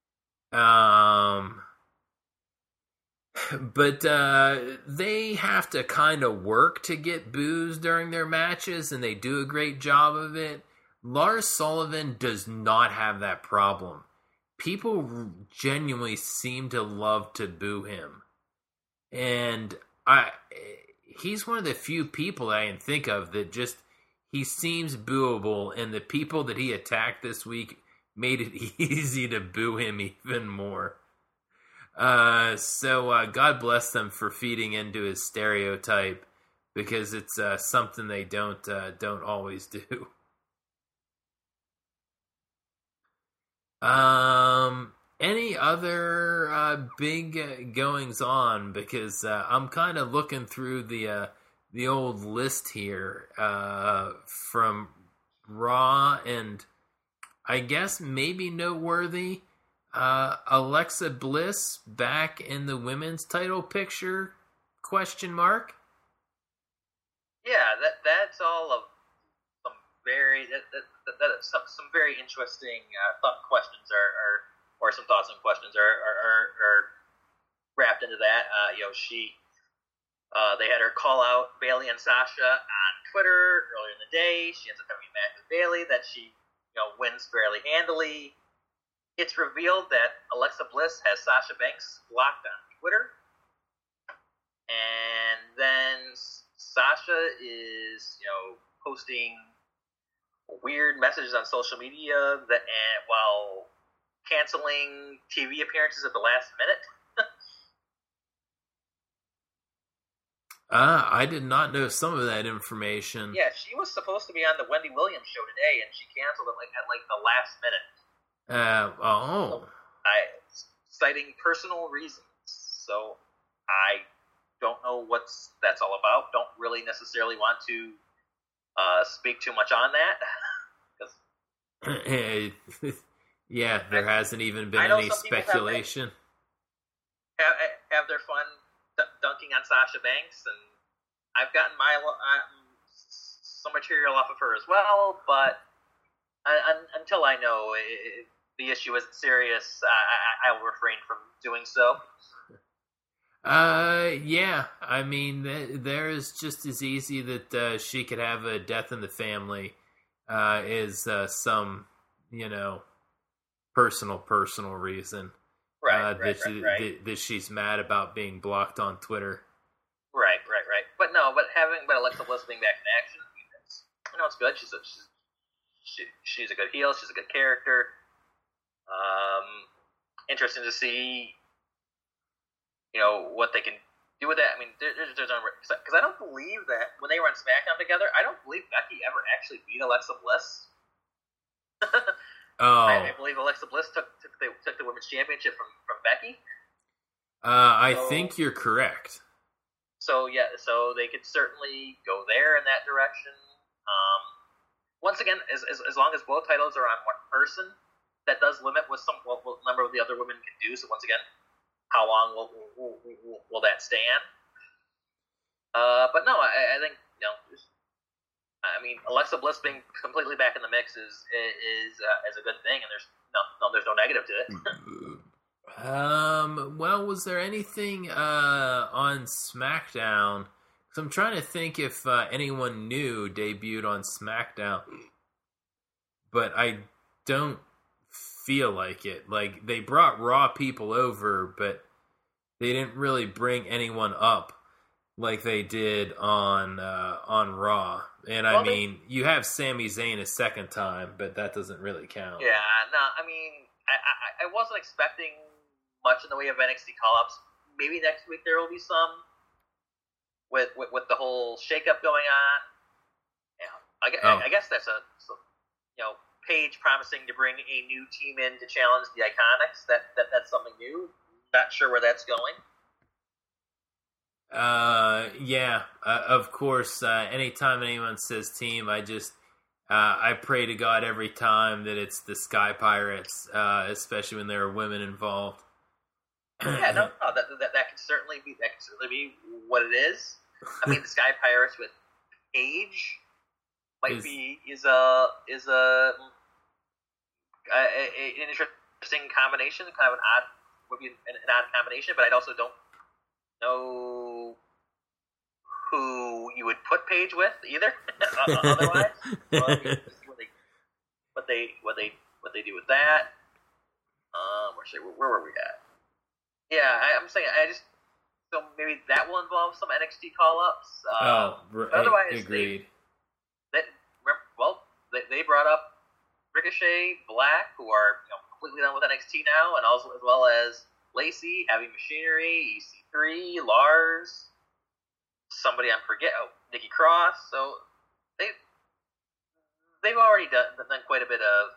But they have to kind of work to get boos during their matches, and they do a great job of it. Lars Sullivan does not have that problem. People genuinely seem to love to boo him. And he's one of the few people that I can think of that just, he seems booable, and the people that he attacked this week made it easy to boo him even more. So God bless them for feeding into his stereotype, because it's something they don't always do. Any other big goings on? Because I'm kind of looking through the old list here from Raw, and I guess maybe noteworthy. Alexa Bliss back in the women's title picture? ? Yeah, that's all of some very some very interesting questions or some thoughts and questions are wrapped into that. They had her call out Bayley and Sasha on Twitter earlier in the day. She ends up having a match with Bayley that she wins fairly handily. It's revealed that Alexa Bliss has Sasha Banks blocked on Twitter. And then Sasha is, posting weird messages on social media while canceling TV appearances at the last minute. I did not know some of that information. Yeah, she was supposed to be on the Wendy Williams show today, and she canceled it at the last minute. Citing personal reasons. So I don't know what that's all about. Don't really necessarily want to speak too much on that. Yeah, there hasn't even been any speculation. Have their fun dunking on Sasha Banks, and I've gotten some material off of her as well, but until I know the issue isn't serious, I will refrain from doing so. Yeah, I mean, there is just as easy that she could have a death in the family is some, personal reason. Right. That she's mad about being blocked on Twitter. Right. But Alexa Bliss being back in action, it's good. She's a good heel. She's a good character. Interesting to see, what they can do with that. I mean, there's no, because I don't believe that when they were on SmackDown together, I don't believe Becky ever actually beat Alexa Bliss. I believe Alexa Bliss took the women's championship from Becky. I think you're correct. So they could certainly go there in that direction. Once again, as long as both titles are on one person, that does limit what number of the other women can do. So once again, how long will that stand? But no, I think Alexa Bliss being completely back in the mix is a good thing, and there's no negative to it. Well, was there anything on SmackDown? Because I'm trying to think if anyone new debuted on SmackDown, but I don't feel like it. Like, they brought Raw people over, but they didn't really bring anyone up like they did on Raw. And you have Sami Zayn a second time, but that doesn't really count. Yeah, no, I wasn't expecting much in the way of NXT call-ups. Maybe next week there will be some with the whole shakeup going on. Yeah, I guess that's Paige promising to bring a new team in to challenge the Iconics. That's something new. Not sure where that's going. Of course, anytime anyone says team, I pray to God every time that it's the Sky Pirates, especially when there are women involved. Yeah, no, that can certainly be what it is. I mean, the Sky Pirates with Paige is an interesting combination, kind of an odd combination, but I also don't know who you would put Paige with either. Otherwise, what they do with that. Where were we at? Yeah, I'm saying so maybe that will involve some NXT call-ups. Otherwise, agreed. They brought up Ricochet, Black, who are completely done with NXT now, and also as well as Lacey, Heavy Machinery, EC3, Lars, somebody Nikki Cross. So they've already done quite a bit of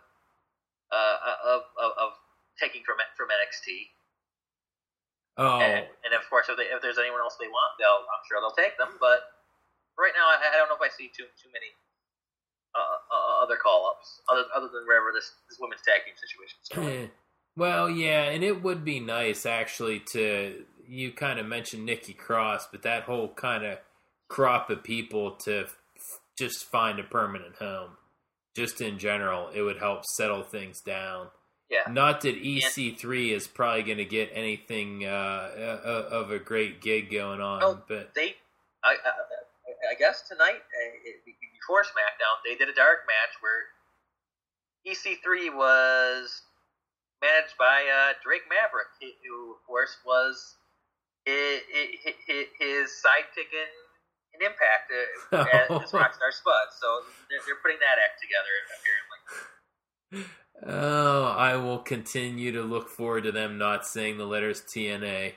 taking from NXT. Oh, and of course, if there's anyone else they want, I'm sure they'll take them. But right now, I don't know if I see too many other call-ups other than wherever this women's tag team situation is going. Well, yeah, and it would be nice actually you kind of mentioned Nikki Cross, but that whole kind of crop of people to just find a permanent home. Just in general, it would help settle things down. Yeah. Not that EC3 is probably going to get anything of a great gig going on, but I guess tonight, before SmackDown, they did a dark match where EC3 was managed by Drake Maverick, who of course was his sidekick in in Impact as Rockstar Spud. So they're putting that act together, apparently. Oh, I will continue to look forward to them not saying the letters TNA.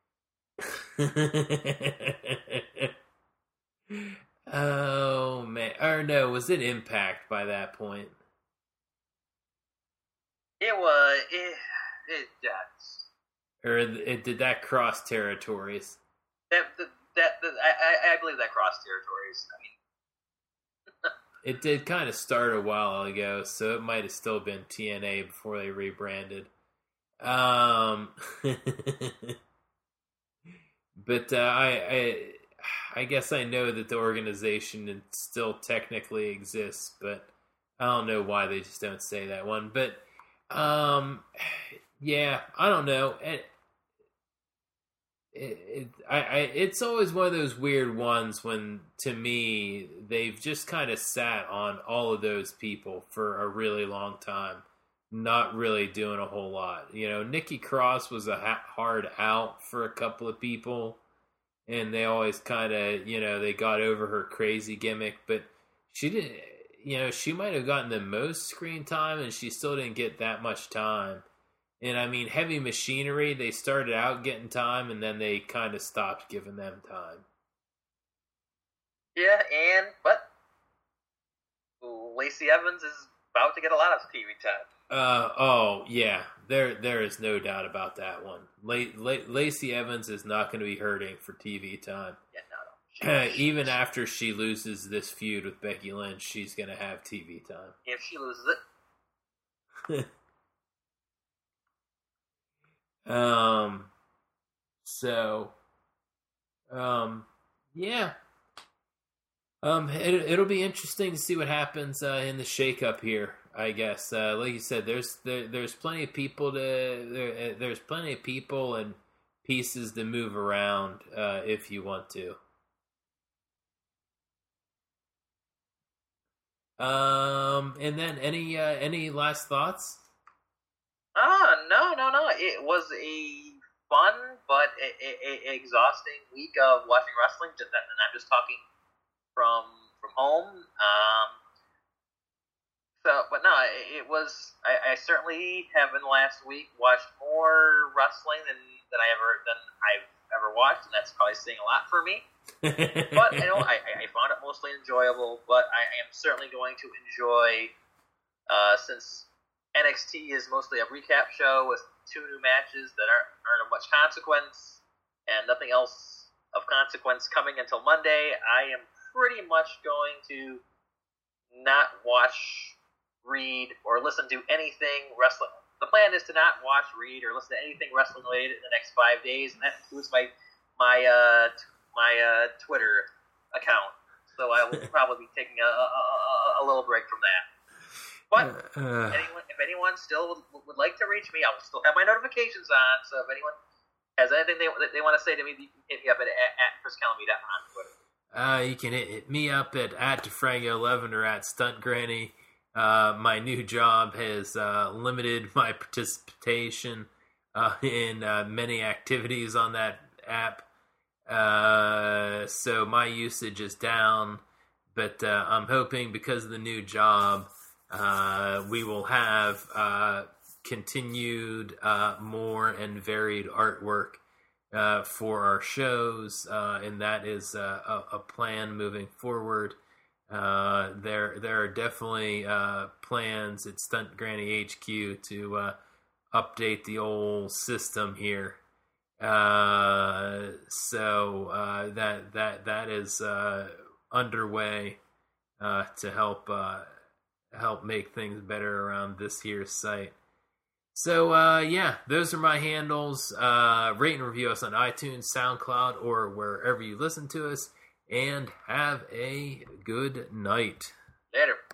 Oh, man. Or no, was it Impact by that point? It was. Or did that cross territories? I believe that crossed territories. I mean, it did kind of start a while ago, so it might have still been TNA before they rebranded. But I guess I know that the organization still technically exists, but I don't know why they just don't say that one. But yeah, I don't know. It's always one of those weird ones when, to me, they've just kind of sat on all of those people for a really long time, not really doing a whole lot. You know, Nikki Cross was a hard out for a couple of people, and they always kind of, you know, they got over her crazy gimmick, but she didn't, you know, she might have gotten the most screen time, and she still didn't get that much time. And I mean, Heavy Machinery, they started out getting time, and then they kind of stopped giving them time. Yeah, but Lacey Evans is about to get a lot of TV time. Oh yeah, there is no doubt about that one. Lacey Evans is not going to be hurting for TV time. Yeah, no. Even after she loses this feud with Becky Lynch, she's going to have TV time. If she loses it. Yeah. It'll be interesting to see what happens in the shakeup here. I guess, like you said, there's plenty of people there's plenty of people and pieces to move around if you want to. And then any last thoughts? No. It was a fun but a exhausting week of watching wrestling. And I'm just talking from home. But no, it was. I certainly have in the last week watched more wrestling than I've ever watched, and that's probably saying a lot for me. But you know, I found it mostly enjoyable. But I am certainly going to enjoy since NXT is mostly a recap show with 2 new matches that aren't of much consequence and nothing else of consequence coming until Monday. I am pretty much going to not watch, read, or listen to anything wrestling. The plan is to not watch, read, or listen to anything wrestling related in the next 5 days, and that includes my Twitter account. So I will probably be taking a little break from that. But if anyone still would like to reach me, I'll still have my notifications on. So if anyone has anything they want to say to me, you can hit me up at Chris Calamita on Twitter. You can hit me up at @DeFrango11 or @StuntGranny. My new job has limited my participation in many activities on that app. So my usage is down, but I'm hoping because of the new job, we will have continued more and varied artwork for our shows, and that is a plan moving forward. There are definitely plans at Stunt Granny HQ to update the old system here. So that is underway to help make things better around this here site. So yeah, those are my handles. Rate and review us on iTunes, SoundCloud, or wherever you listen to us. And have a good night. Later.